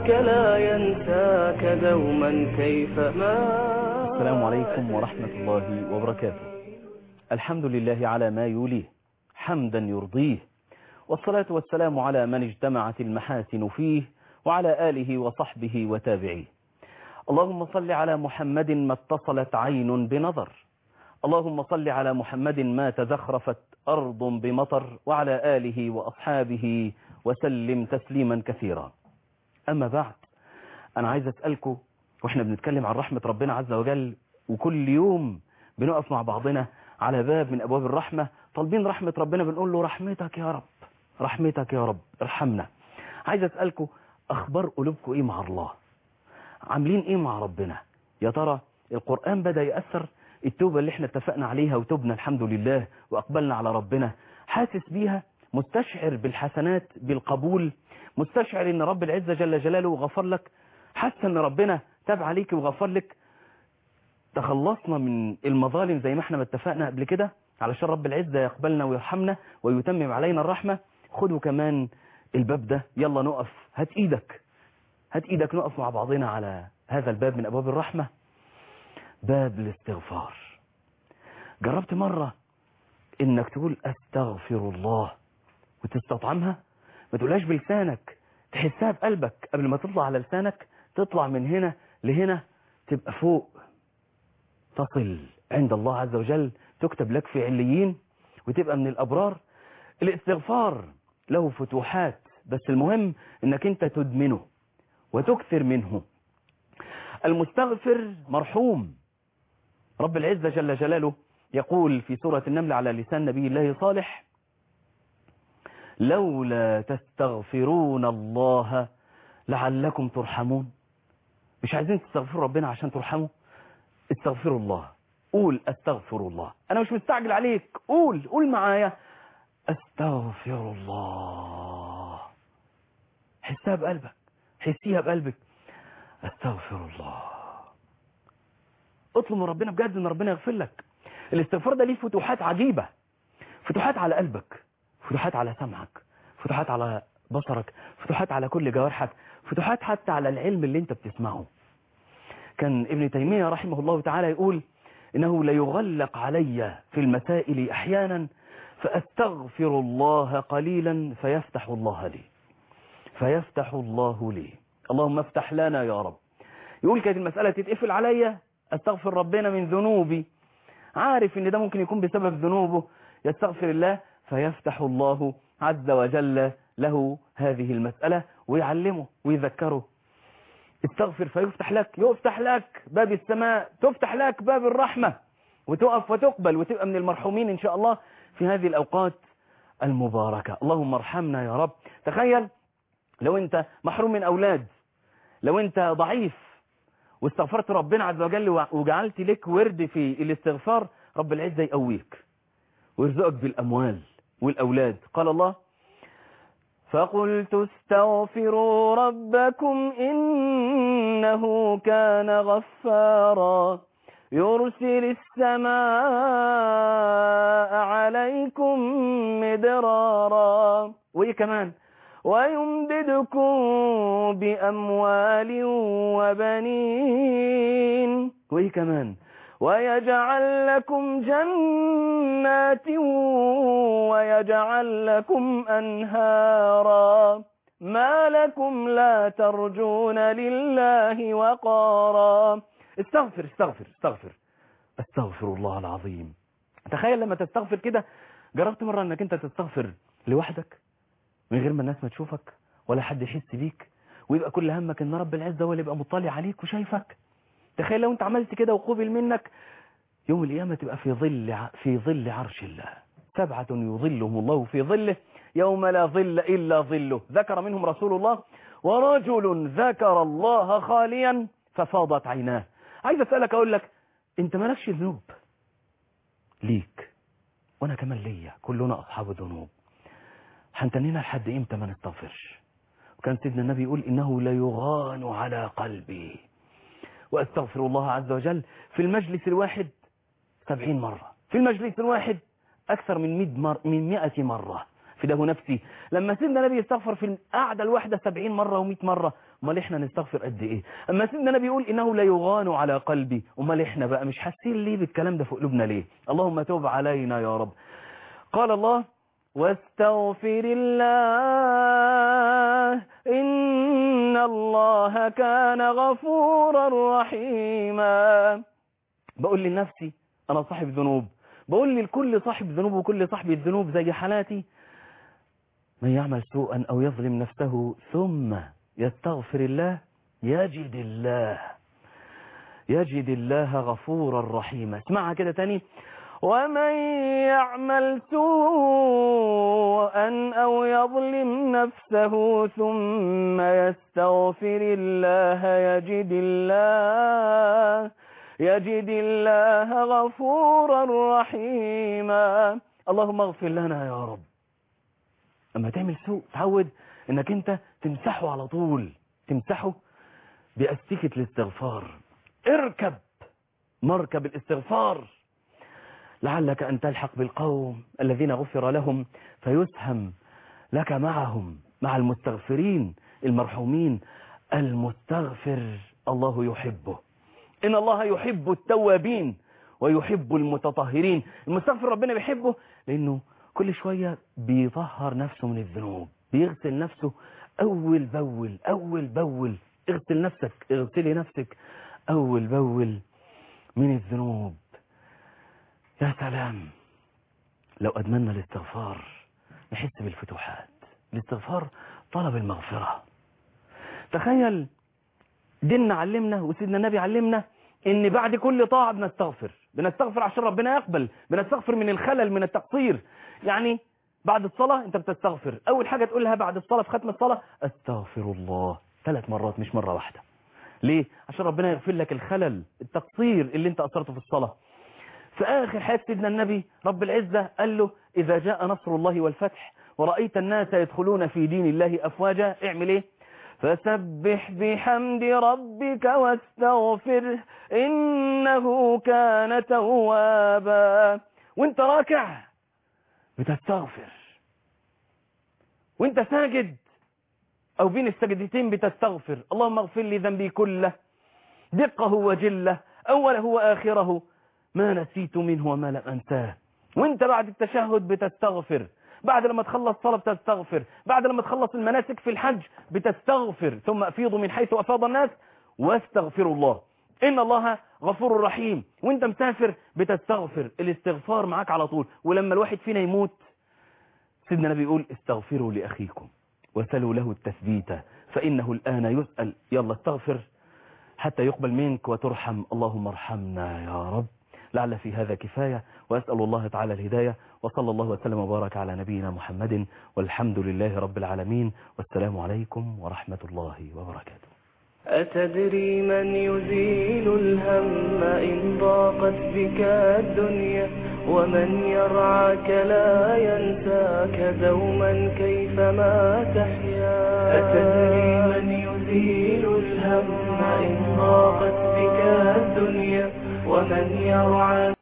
ذاك لا ينساك دوما كيفما. السلام عليكم ورحمة الله وبركاته. الحمد لله على ما يوليه حمدا يرضيه، والصلاة والسلام على من اجتمعت المحاسن فيه وعلى آله وصحبه وتابعيه. اللهم صل على محمد ما اتصلت عين بنظر، اللهم صل على محمد ما تزخرفت أرض بمطر، وعلى آله وأصحابه وسلم تسليما كثيرا. أما بعد، أنا عايز أسألكم وإحنا بنتكلم عن رحمة ربنا عز وجل، وكل يوم بنقف مع بعضنا على باب من أبواب الرحمة طالبين رحمة ربنا، بنقول له رحمتك يا رب، رحمتك يا رب ارحمنا. عايز أسألكم أخبار قلوبكم إيه مع الله؟ عاملين إيه مع ربنا؟ يا ترى القرآن بدأ يأثر؟ التوبة اللي احنا اتفقنا عليها وتوبنا الحمد لله وأقبلنا على ربنا، حاسس بيها؟ مستشعر بالحسنات، بالقبول؟ مستشعر ان رب العزة جل جلاله غفر لك؟ حاسس ان ربنا تاب عليك وغفر لك؟ تخلصنا من المظالم زي ما احنا ما اتفقنا قبل كده علشان رب العزة يقبلنا ويرحمنا ويتمم علينا الرحمة. خدوا كمان الباب ده، يلا نقف، هات ايدك نقف مع بعضنا على هذا الباب من أبواب الرحمة، باب الاستغفار. جربت مرة انك تقول استغفر الله وتستطعمها؟ ما تقولهاش بلسانك، تحسها بقلبك قبل ما تطلع على لسانك، تطلع من هنا لهنا، تبقى فوق، تصل عند الله عز وجل، تكتب لك في عليين وتبقى من الأبرار. الاستغفار له فتوحات، بس المهم انك انت تدمنه وتكثر منه. المستغفر مرحوم. رب العزة جل جلاله يقول في سورة النمل على لسان نبي الله صالح: لولا تستغفرون الله لعلكم ترحمون. مش عايزين تستغفروا ربنا عشان ترحموا؟ استغفروا الله، قول استغفر الله، انا مش مستعجل عليك، قول معايا استغفر الله، حسها بقلبك، حسيها بقلبك، استغفر الله. اطلب من ربنا بجد ان ربنا يغفر لك. الاستغفار ده ليه فتوحات عجيبة، فتوحات على قلبك، فتوحات على سمعك، فتوحات على بصرك، فتوحات على كل جوارحك، فتوحات حتى على العلم اللي انت بتسمعه. كان ابن تيمية رحمه الله تعالى يقول إنه ليغلق علي في المسائل أحيانا فأستغفر الله قليلا فيفتح الله لي، فيفتح الله لي. اللهم افتح لنا يا رب. يقول كانت المسألة تتقفل عليا، أستغفر ربنا من ذنوبي، عارف ان ده ممكن يكون بسبب ذنوبه، يستغفر الله فيفتح الله عز وجل له هذه المسألة ويعلمه ويذكره. استغفر فيفتح لك، يفتح لك باب السماء، تفتح لك باب الرحمة، وتقف وتقبل وتبقى من المرحومين إن شاء الله في هذه الأوقات المباركة. اللهم ارحمنا يا رب. تخيل لو أنت محروم من أولاد، لو أنت ضعيف واستغفرت ربنا عز وجل وجعلت لك ورد في الاستغفار، رب العزة يقويك ويرزقك بالأموال والأولاد. قال الله: فقلت استغفروا ربكم إنه كان غفارا يرسل السماء عليكم مدرارا. وإيه كمان؟ ويمددكم بأموال وبنين. وإيه كمان؟ ويجعل لكم جنات ويجعل لكم أنهارا ما لكم لا ترجون لله وقارا. استغفر استغفر استغفر، استغفر الله العظيم. تخيل لما تستغفر كده. جربت مرة انك انت تستغفر لوحدك من غير ما الناس ما تشوفك ولا حد يحس بيك، ويبقى كل همك ان رب العزة هو اللي يبقى مطلع عليك وشايفك؟ تخيل لو انت عملت كده وقبل منك، يوم القيامة تبقى في ظل عرش الله. 7 يظلهم الله في ظله يوم لا ظل إلا ظله. ذكر منهم رسول الله: ورجل ذكر الله خاليا ففاضت عيناه. عايز أسألك، أقول لك، انت مالكش ذنوب؟ ليك وانا كمان ليا، كلنا أصحاب ذنوب. هنتنينا لحد امتى ما نستغفرش؟ وكان سيدنا النبي يقول: إنه ليغان على قلبي وأستغفر الله عز وجل في المجلس الواحد 70 مرة، في المجلس الواحد أكثر من 100 مرة، فداه نفسي. لما سيدنا النبي يستغفر في القعدة الواحدة 70 مرة و100 مرة، امال احنا نستغفر قد ايه؟ اما سيدنا النبي يقول انه لا يغان على قلبي، امال احنا بقى مش حاسين ليه بالكلام ده في قلوبنا ليه؟ اللهم توب علينا يا رب. قال الله واستغفر الله إن الله كان غفورا رحيما. بقول لنفسي أنا صاحب ذنوب، بقول لكل صاحب ذنوب وكل صاحب الذنوب زي حالاتي، من يعمل سوءا أو يظلم نفسه ثم يستغفر الله يجد الله غفورا رحيما. اسمعها كده تاني، ومن يعمل سوءا أو يظلم نفسه ثم يستغفر الله يجد الله غفورا رحيما. اللهم اغفر لنا يا رب. اما تعمل سوء تعود انك انت تمسحه على طول، تمسحه بأستيكة الاستغفار. اركب مركب الاستغفار لعلك أن تلحق بالقوم الذين غفر لهم فيسهم لك معهم، مع المستغفرين المرحومين. المستغفر الله يحبه، إن الله يحب التوابين ويحب المتطهرين. المستغفر ربنا بيحبه لأنه كل شوية بيطهر نفسه من الذنوب، بيغسل نفسه أول بأول أول بأول. اغسل نفسك، اغسلي نفسك أول بأول من الذنوب. يا سلام لو أدمنا الاستغفار نحس بالفتوحات. الاستغفار طلب المغفرة. تخيل ديننا علمنا وسيدنا النبي علمنا ان بعد كل طاعة بنستغفر عشان ربنا يقبل، بنستغفر من الخلل من التقصير. يعني بعد الصلاة انت بتستغفر، اول حاجة تقولها بعد الصلاة في ختم الصلاة استغفر الله 3 مرات مش مرة واحدة. ليه؟ عشان ربنا يغفر لك الخلل التقصير اللي انت قصرته في الصلاة. في آخر حياة سيدنا النبي رب العزة قال له إذا جاء نصر الله والفتح ورأيت الناس يدخلون في دين الله أفواجا اعمل ايه؟ فسبح بحمد ربك واستغفره إنه كان توابا. وانت راكع بتستغفر، وانت ساجد أو بين السجدتين بتستغفر. اللهم اغفر لي ذنبي كله دقه وجله أوله وآخره ما نسيت منه وما لم أنساه. وانت بعد التشهد بتستغفر، بعد لما تخلص صلاة بتستغفر، بعد لما تخلص المناسك في الحج بتستغفر. ثم أفيضوا من حيث أفاض الناس واستغفروا الله إن الله غفور رحيم. وانت مسافر بتستغفر، الاستغفار معاك على طول. ولما الواحد فينا يموت سيدنا النبي يقول استغفروا لأخيكم وسلوا له التثبيت فإنه الآن يسأل. يلا استغفر حتى يقبل منك وترحم. اللهم ارحمنا يا رب. لعل في هذا كفاية، وأسأل الله تعالى الهداية، وصلى الله وسلم وبارك على نبينا محمد والحمد لله رب العالمين، والسلام عليكم ورحمة الله وبركاته. أتدري من يزيل الهم إن ضاقت بك الدنيا ومن يرعاك لا ينساك دوما كيفما تحيا. أتدري من يزيل الهم إن ضاقت بك الدنيا ومن يرعاك